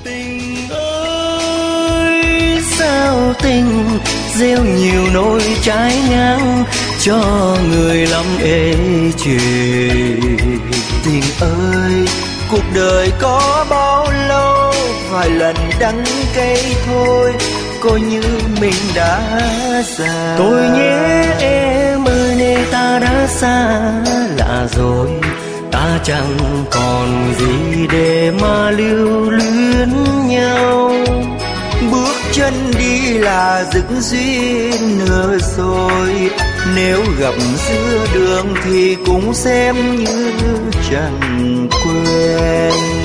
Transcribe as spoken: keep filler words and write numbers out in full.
Tình ơi sao tình gieo nhiều nỗi trái ngang cho người lắm ê chề. Tình ơi cuộc đời có bao lâu, vài lần đắng cay thôi, coi như mình đã già. Tôi nhé em ơi nên ta đã xa lạ rồi, ta chẳng còn gì để mà lưu luyến nhau. Bước chân đi là dứt duyên nữa rồi, nếu gặp giữa đường thì cũng xem như chẳng quen.